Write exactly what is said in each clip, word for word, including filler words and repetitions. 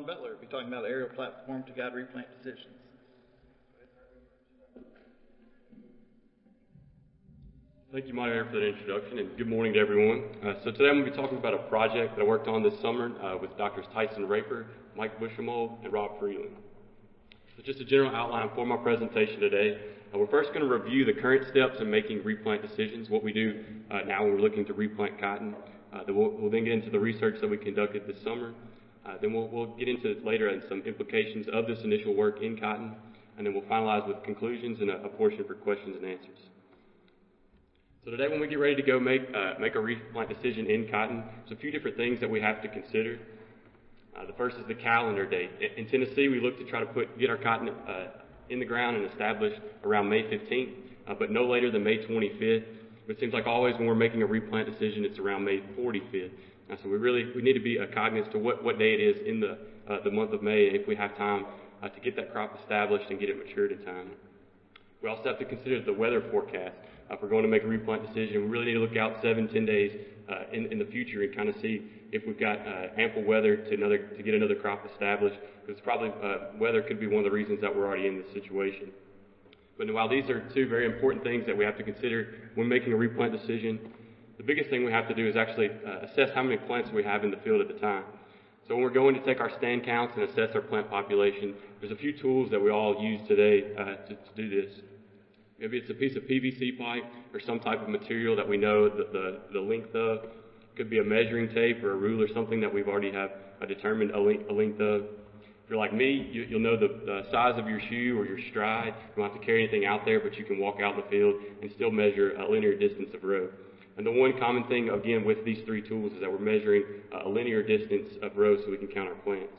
Ron Butler will be talking about the aerial platform to guide replant decisions. Thank you, moderator, for that introduction, and good morning to everyone. Uh, so today I'm going to be talking about a project that I worked on this summer uh, with Doctors Tyson Raper, Mike Bushamold, and Rob Freeland. So just a general outline for my presentation today. Uh, we're first going to review the current steps in making replant decisions, what we do uh, now when we're looking to replant cotton. Uh, then we'll, we'll then get into the research that we conducted this summer. Uh, then we'll, we'll get into later and some implications of this initial work in cotton, and then we'll finalize with conclusions and a, a portion for questions and answers. So today when we get ready to go make, uh, make a replant decision in cotton, there's a few different things that we have to consider. Uh, the first is the calendar date. In Tennessee, we look to try to put, get our cotton uh, in the ground and established around May fifteenth, uh, but no later than May twenty-fifth. But it seems like always when we're making a replant decision, it's around May forty-fifth. Uh, so we really we need to be uh, cognizant to what, what day it is in the, uh, the month of May if we have time uh, to get that crop established and get it matured in time. We also have to consider the weather forecast. Uh, if we're going to make a replant decision, we really need to look out seven, ten days uh, in, in the future and kind of see if we've got uh, ample weather to another to get another crop established. Because probably uh, weather could be one of the reasons that we're already in this situation. But while these are two very important things that we have to consider when making a replant decision, the biggest thing we have to do is actually uh, assess how many plants we have in the field at the time. So when we're going to take our stand counts and assess our plant population, there's a few tools that we all use today uh, to, to do this. Maybe it's a piece of P V C pipe or some type of material that we know the, the, the length of. It could be a measuring tape or a ruler, something that we've already have uh, determined a length, a length of. If you're like me, you, you'll know the, the size of your shoe or your stride. You don't have to carry anything out there, but you can walk out in the field and still measure a linear distance of row. And the one common thing, again, with these three tools is that we're measuring uh, a linear distance of rows so we can count our plants.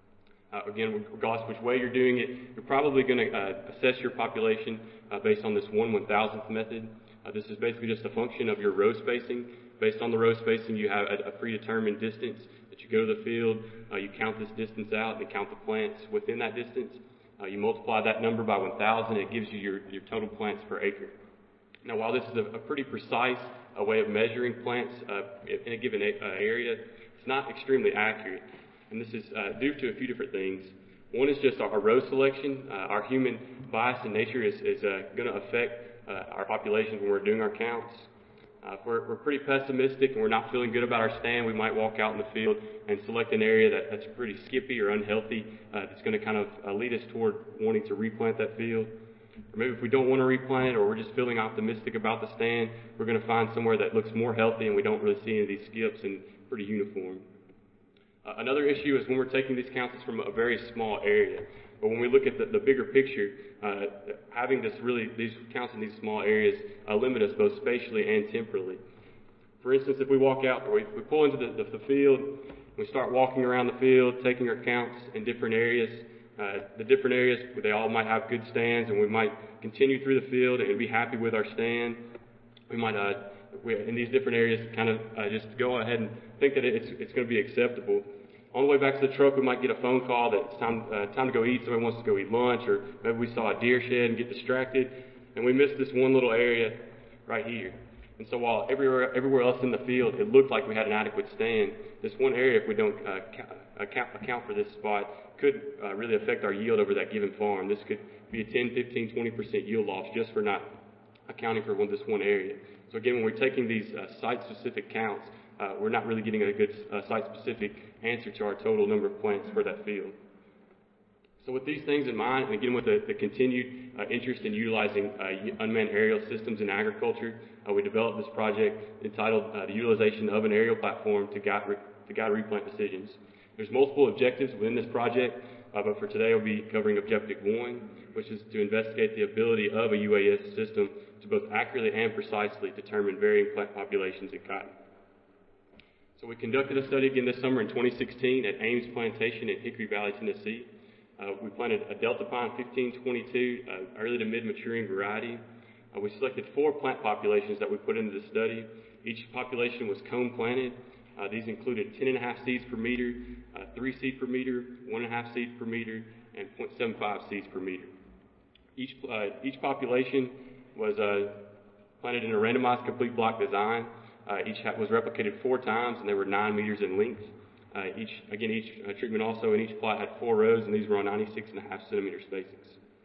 Uh, again, regardless which way you're doing it, you're probably going to uh, assess your population uh, based on this one one thousandth method. Uh, this is basically just a function of your row spacing. Based on the row spacing, you have a, a predetermined distance that you go to the field. Uh, you count this distance out and count the plants within that distance. Uh, you multiply that number by one thousand, it gives you your, your total plants per acre. Now, while this is a, a pretty precise uh, way of measuring plants uh, in a given a, uh, area, it's not extremely accurate. And this is uh, due to a few different things. One is just our, our row selection. Uh, our human bias in nature is, is uh, going to affect uh, our population when we're doing our counts. Uh, if we're, we're pretty pessimistic and we're not feeling good about our stand, we might walk out in the field and select an area that, that's pretty skippy or unhealthy. Uh, that's going to kind of uh, lead us toward wanting to replant that field. Or maybe if we don't want to replant it or we're just feeling optimistic about the stand, we're going to find somewhere that looks more healthy and we don't really see any of these skips and pretty uniform. Uh, another issue is when we're taking these counts, it's from a very small area. But when we look at the, the bigger picture, uh, having this really these counts in these small areas uh, limit us both spatially and temporally. For instance, if we walk out, or we, we pull into the, the, the field, we start walking around the field, taking our counts in different areas. Uh, the different areas, they all might have good stands, and we might continue through the field and be happy with our stand. We might, uh, we, in these different areas, kind of uh, just go ahead and think that it's, it's going to be acceptable. On the way back to the truck, we might get a phone call that it's time, uh, time to go eat. Somebody wants to go eat lunch, or maybe we saw a deer shed and get distracted, and we missed this one little area right here. And so while everywhere, everywhere else in the field, it looked like we had an adequate stand, this one area, if we don't uh, account, account for this spot, could uh, really affect our yield over that given farm. This could be a ten, fifteen, twenty percent yield loss just for not accounting for one, this one area. So again, when we're taking these uh, site-specific counts, uh, we're not really getting a good uh, site-specific answer to our total number of plants for that field. So with these things in mind, and again with the, the continued uh, interest in utilizing uh, unmanned aerial systems in agriculture, uh, we developed this project entitled uh, The Utilization of an Aerial Platform to Guide, re- to guide Replant Decisions. There's multiple objectives within this project, uh, but for today we'll be covering objective one, which is to investigate the ability of a U A S system to both accurately and precisely determine varying plant populations in cotton. So we conducted a study again this summer in twenty sixteen at Ames Plantation in Hickory Valley, Tennessee. Uh, we planted a Delta Pine fifteen twenty-two, uh, early to mid-maturing variety. Uh, we selected four plant populations that we put into the study. Each population was cone planted. Uh, these included ten and a half seeds per meter, uh, three seed per meter, one and a half seeds per meter, and zero point seven five seeds per meter. Each, uh, each population was uh, planted in a randomized complete block design. Uh, each was replicated four times, and they were nine meters in length. Uh, each, again, each uh, treatment also in each plot had four rows, and these were on ninety-six and a half centimeter spacings.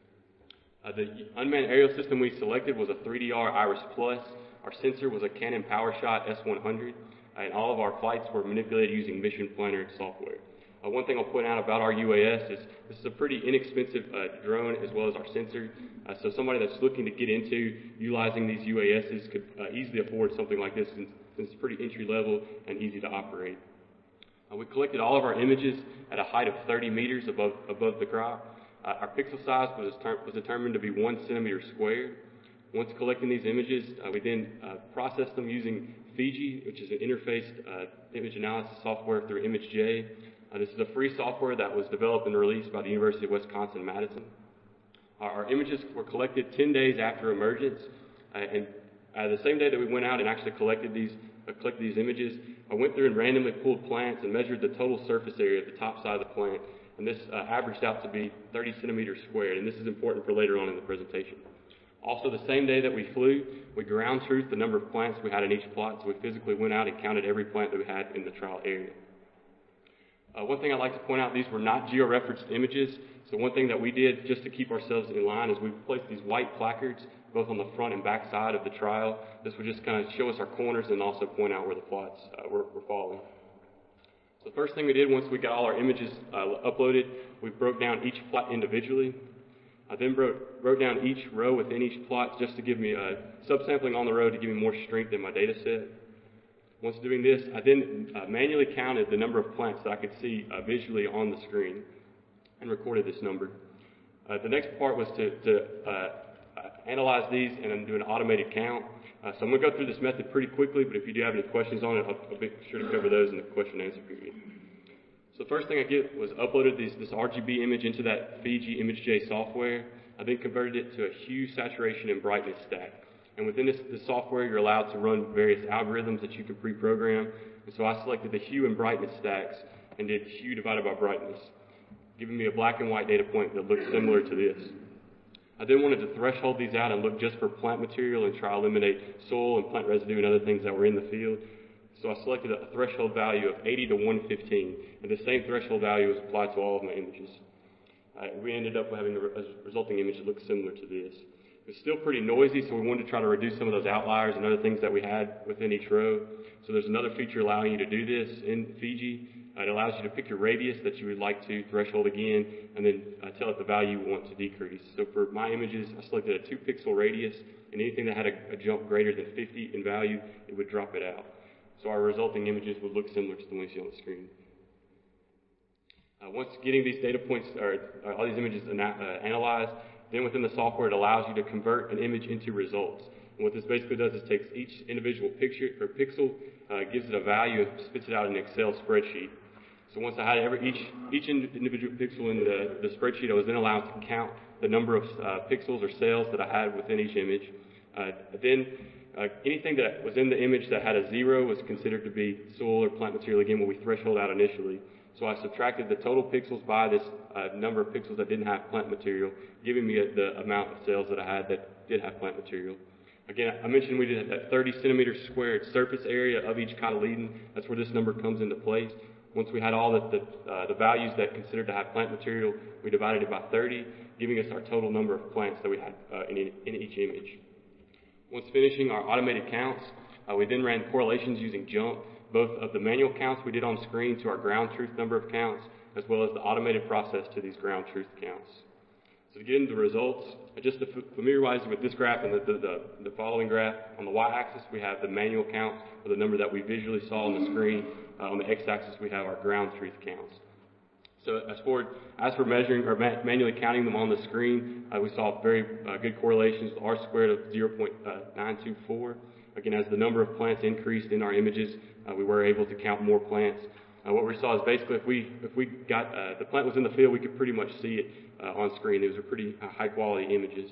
Uh, the unmanned aerial system we selected was a three D R Iris Plus. Our sensor was a Canon PowerShot S one hundred, uh, and all of our flights were manipulated using Mission Planner software. Uh, one thing I'll point out about our U A S is this is a pretty inexpensive uh, drone as well as our sensor. Uh, so somebody that's looking to get into utilizing these U A Ss could uh, easily afford something like this since, since it's pretty entry level and easy to operate. Uh, we collected all of our images at a height of thirty meters above, above the crop. Uh, our pixel size was, was determined to be one centimeter squared. Once collecting these images, uh, we then uh, processed them using Fiji, which is an interfaced uh, image analysis software through ImageJ. Uh, this is a free software that was developed and released by the University of Wisconsin-Madison. Uh, our images were collected ten days after emergence, uh, and uh, the same day that we went out and actually collected these, uh, collected these images, I went through and randomly pulled plants and measured the total surface area of the top side of the plant, and this uh, averaged out to be thirty centimeters squared, and this is important for later on in the presentation. Also, the same day that we flew, we ground truthed the number of plants we had in each plot, so we physically went out and counted every plant that we had in the trial area. Uh, one thing I'd like to point out, these were not geo-referenced images, so one thing that we did just to keep ourselves in line is we placed these white placards both on the front and back side of the trial. This would just kind of show us our corners and also point out where the plots uh, were, were falling. So the first thing we did once we got all our images uh, uploaded, we broke down each plot individually. I then broke, broke down each row within each plot just to give me uh, subsampling on the row to give me more strength in my data set. Once doing this, I then uh, manually counted the number of plants that I could see uh, visually on the screen and recorded this number. Uh, the next part was to, to uh, uh, analyze these and then do an automated count. Uh, so I'm going to go through this method pretty quickly, but if you do have any questions on it, I'll, I'll be sure to cover those in the question and answer period. So the first thing I did was uploaded these, this R G B image into that Fiji ImageJ software. I then converted it to a hue, saturation, and brightness stack. And within this, this software, you're allowed to run various algorithms that you can pre-program. And so I selected the hue and brightness stacks and did hue divided by brightness, giving me a black and white data point that looks similar to this. I then wanted to threshold these out and look just for plant material and try to eliminate soil and plant residue and other things that were in the field. So I selected a threshold value of eighty to one fifteen, and the same threshold value was applied to all of my images. Uh, we ended up having a, re a resulting image that looked similar to this. It was still pretty noisy, so we wanted to try to reduce some of those outliers and other things that we had within each row. So there's another feature allowing you to do this in Fiji. Uh, it allows you to pick your radius that you would like to threshold again, and then uh, tell it the value you want to decrease. So for my images, I selected a two pixel radius, and anything that had a, a jump greater than fifty in value, it would drop it out. So our resulting images would look similar to the ones you see on the screen. Uh, once getting these data points, or uh, all these images ana uh, analyzed, then within the software it allows you to convert an image into results. And what this basically does is takes each individual picture or pixel, uh, gives it a value, and spits it out in an Excel spreadsheet. So once I had every, each, each individual pixel in the, the spreadsheet, I was then allowed to count the number of uh, pixels or cells that I had within each image. Uh, then uh, anything that was in the image that had a zero was considered to be soil or plant material, again, what we threshold out initially. So I subtracted the total pixels by this uh, number of pixels that didn't have plant material, giving me a, the amount of cells that I had that did have plant material. Again, I mentioned we did that thirty centimeter squared surface area of each cotyledon. That's where this number comes into place. Once we had all the, the, uh, the values that considered to have plant material, we divided it by thirty, giving us our total number of plants that we had uh, in, in each image. Once finishing our automated counts, uh, we then ran correlations using JMP, both of the manual counts we did on screen to our ground truth number of counts, as well as the automated process to these ground truth counts. So to get into the results, just to familiarize you with this graph and the, the, the, the following graph, on the y-axis we have the manual counts for the number that we visually saw on the screen. Uh, on the x-axis we have our ground truth counts. So as for, as for measuring or ma manually counting them on the screen, uh, we saw very uh, good correlations with R squared of zero point nine two four. Again, as the number of plants increased in our images, uh, we were able to count more plants. Uh, what we saw is basically if we if we got uh, the plant was in the field, we could pretty much see it uh, on screen. These are pretty uh, high quality images.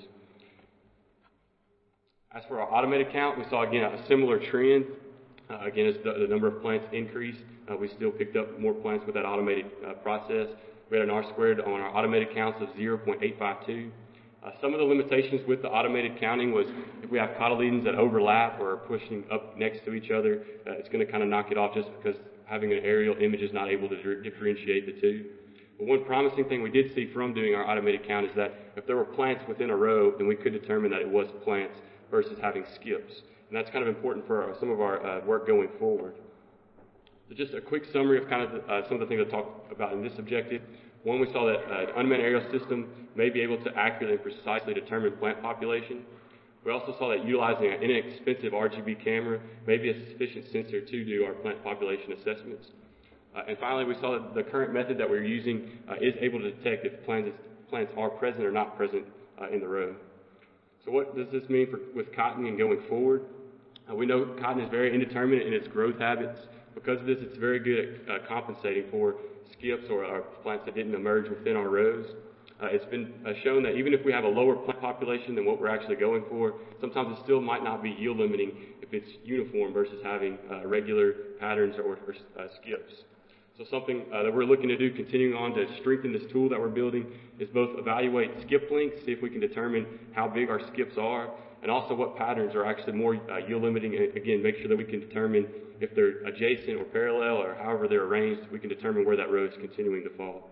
As for our automated count, we saw again a similar trend. Uh, again, as the, the number of plants increased, uh, we still picked up more plants with that automated uh, process. We had an R squared on our automated counts of zero point eight five two. Uh, some of the limitations with the automated counting was if we have cotyledons that overlap or are pushing up next to each other, uh, it's going to kind of knock it off just because having an aerial image is not able to di- differentiate the two. But one promising thing we did see from doing our automated count is that if there were plants within a row, then we could determine that it was plants versus having skips. And that's kind of important for our, some of our uh, work going forward. So just a quick summary of kind of the, uh, some of the things I talked about in this objective. One, we saw that uh, an unmanned aerial system may be able to accurately and precisely determine plant population. We also saw that utilizing an inexpensive R G B camera may be a sufficient sensor to do our plant population assessments. Uh, and finally, we saw that the current method that we're using uh, is able to detect if plants, plants are present or not present uh, in the row. So what does this mean for, with cotton and going forward? Uh, we know cotton is very indeterminate in its growth habits. Because of this, it's very good at uh, compensating for skips or, or plants that didn't emerge within our rows. Uh, it's been uh, shown that even if we have a lower plant population than what we're actually going for, sometimes it still might not be yield limiting if it's uniform versus having uh, regular patterns or, or uh, skips. So something uh, that we're looking to do, continuing on to strengthen this tool that we're building, is both evaluate skip lengths, see if we can determine how big our skips are, and also what patterns are actually more uh, yield limiting. And again, make sure that we can determine if they're adjacent or parallel or however they're arranged, we can determine where that row is continuing to fall.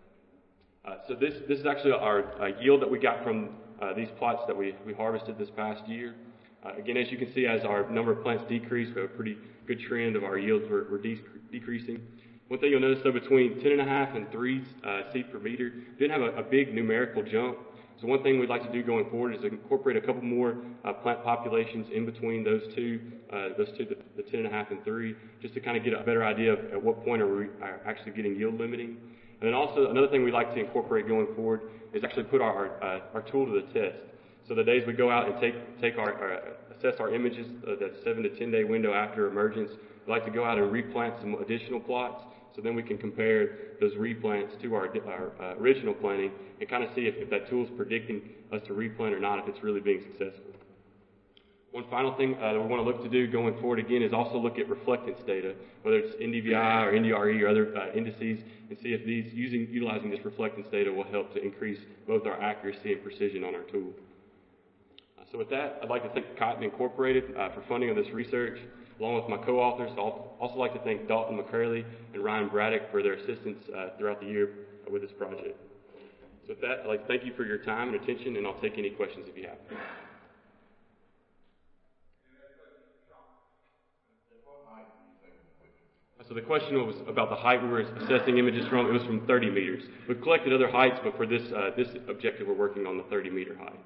Uh, so this, this is actually our uh, yield that we got from uh, these plots that we, we harvested this past year. Uh, again, as you can see, as our number of plants decrease, we have a pretty good trend of our yields we're, we're de- decreasing. One thing you'll notice, though, between ten and a half and three uh, seed per meter, didn't have a, a big numerical jump. So one thing we'd like to do going forward is incorporate a couple more uh, plant populations in between those two, uh, those two, the, the ten and a half and three, just to kind of get a better idea of at what point are we are actually getting yield limiting. And then also another thing we'd like to incorporate going forward is actually put our uh, our tool to the test. So the days we go out and take take our, our assess our images, uh, that seven to ten day window after emergence, we'd like to go out and replant some additional plots. So then we can compare those replants to our, our uh, original planting and kind of see if, if that tool is predicting us to replant or not, if it's really being successful. One final thing uh, that we want to look to do going forward again is also look at reflectance data, whether it's N D V I or N D R E or other uh, indices, and see if these using utilizing this reflectance data will help to increase both our accuracy and precision on our tool. Uh, so with that, I'd like to thank Cotton Incorporated uh, for funding of this research, along with my co-authors. I'd also like to thank Dalton McCurley and Ryan Braddock for their assistance uh, throughout the year with this project. So with that, I'd like to thank you for your time and attention, and I'll take any questions if you have. So the question was about the height we were assessing images from. It was from thirty meters. We've collected other heights, but for this uh, this objective, we're working on the thirty meter height.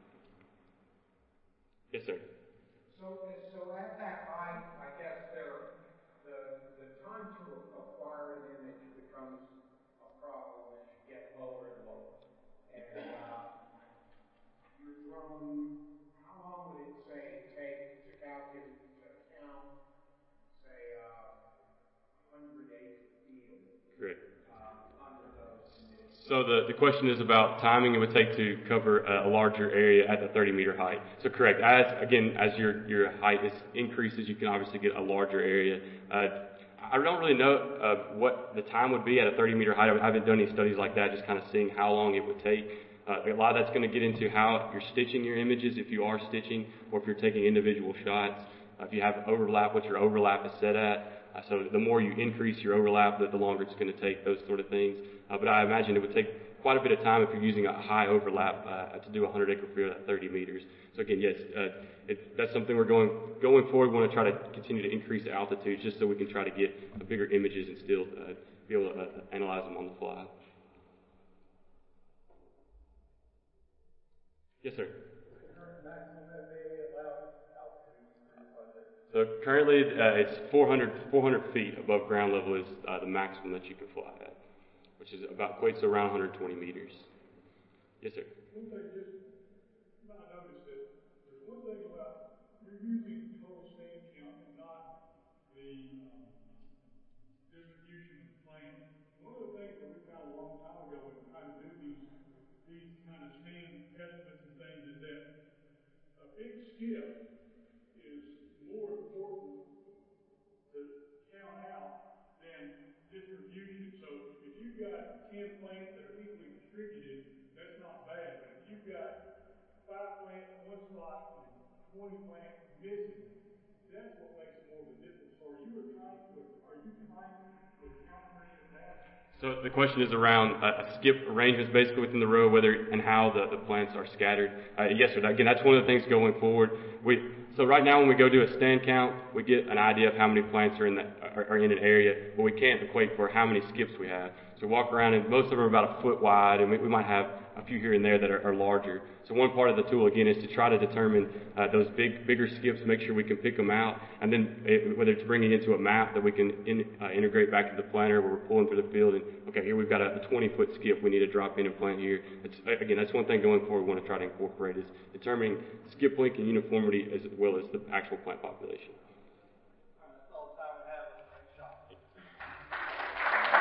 Yes, sir. So, so at that height, I guess there, the the time to acquire an image becomes a problem as you get lower and lower. And uh, your drone, how long would it say take to calculate to count, say, uh, one hundred acre field? Correct. Uh, under those conditions. So the, the question is about timing it would take to cover a, a larger area at the thirty meter height. So correct. As again, as your your height is increases, you can obviously get a larger area. Uh, I don't really know uh, what the time would be at a thirty meter height. I haven't done any studies like that, just kind of seeing how long it would take. Uh, a lot of that's going to get into how you're stitching your images, if you are stitching, or if you're taking individual shots. Uh, if you have overlap, what your overlap is set at. Uh, so the more you increase your overlap, the, the longer it's going to take, those sort of things. Uh, but I imagine it would take quite a bit of time if you're using a high overlap uh, to do a one hundred acre field at thirty meters. So again, yes, uh, it, that's something we're going going forward. We want to try to continue to increase the altitude just so we can try to get uh, bigger images and still uh, be able to uh, analyze them on the fly. Yes, sir. So currently, uh, it's four hundred, four hundred feet above ground level is uh, the maximum that you can fly at, which is about equates to around one hundred twenty meters. Yes, sir. One thing, just I noticed that there's one thing about you're using total stand count and not the um, distribution of plants. One of the things that we found a long time ago when trying to do these these kind of stand estimates and things is that a big skip is more important to count out than distribution. So if you've got ten plants that are equally distributed, that's not bad. But if you've got five plants in one slot and twenty plants missing, that's what makes it more of a difficult are you accounting for, are you trying to account for any of that? So the question is around uh, a skip arrangements basically within the row, whether and how the, the plants are scattered. Uh, yes, sir. Again, that's one of the things going forward. We so right now when we go do a stand count, we get an idea of how many plants are in that are, are in an area, but we can't equate for how many skips we have. So we walk around and most of them are about a foot wide, and we, we might have a few here and there that are, are larger. So one part of the tool again is to try to determine uh, those big, bigger skips, make sure we can pick them out, and then it, whether it's bringing it into a map that we can in, uh, integrate back to the planter where we're pulling through the field and okay, here we've got a twenty foot skip we need to drop in and plant here. It's, again, that's one thing going forward we want to try to incorporate is determining skip length and uniformity as well as the actual plant population.